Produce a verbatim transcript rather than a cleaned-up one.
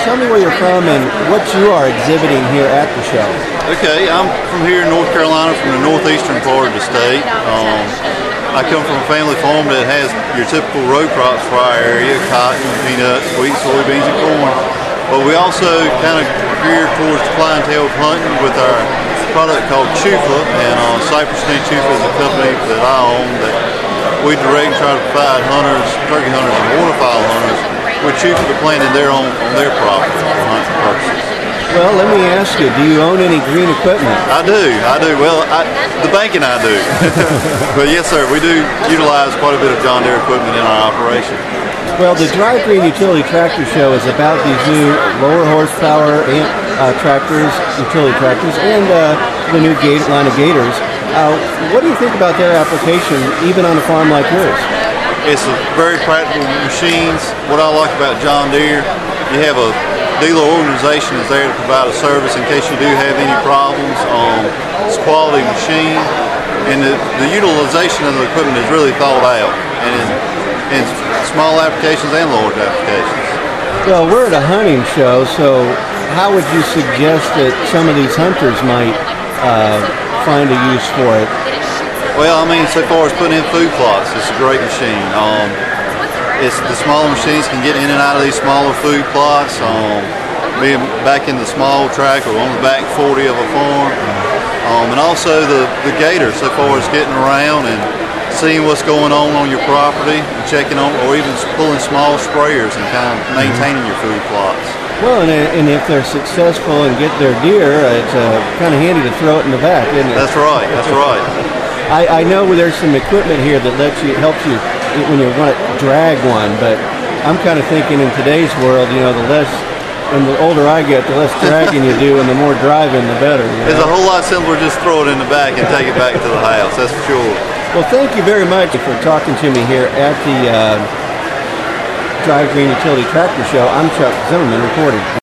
tell me where you're from and what you are exhibiting here at the show. Okay, I'm from here in North Carolina, from the northeastern part of the state. Um, I come from a family farm that has your typical row crops for our area: cotton, peanuts, wheat, soybeans, and corn. But we also kind of gear towards the clientele of hunting with our product called Chufla, and uh, Cypress Snake Chufla is a company that I own that we direct and try to provide hunters, turkey hunters, and waterfowl hunters with Chufla to plant in their own on their property for hunting purposes. Well, let me ask you, do you own any green equipment? I do, I do. Well, I, the banking I do. But yes, sir, we do utilize quite a bit of John Deere equipment in our operation. Well, the Drive Green Utility Tractor Show is about these new lower horsepower and, uh, tractors, utility tractors, and uh, the new gate, line of Gators. Uh, what do you think about their application, even on a farm like yours? It's a very practical machines. What I like about John Deere, you have a dealer organization that's there to provide a service in case you do have any problems. Um, it's a quality machine, and the, the utilization of the equipment is really thought out, and in, in small applications and large applications. Well, we're at a hunting show, so how would you suggest that some of these hunters might uh, find a use for it? Well, I mean, so far as putting in food plots, it's a great machine. Um, it's the smaller machines can get in and out of these smaller food plots. Um, being back in the small track or on the back forty of a farm, um, and also the the gator. So far as getting around and seeing what's going on on your property, and checking on, or even pulling small sprayers and kind of maintaining your food plots. Well, and, and if they're successful and get their deer, uh, it's uh, kind of handy to throw it in the back, isn't it? That's right. That's right. I, I know there's some equipment here that lets you helps you when you want to drag one, but I'm kind of thinking in today's world, you know, the less and the older I get, the less dragging you do, and the more driving, the better. You know? It's a whole lot simpler just throw it in the back and take it back to the house. That's for sure. Well, thank you very much for talking to me here at the uh, Drive Green Utility Tractor Show. I'm Chuck Zimmerman reporting.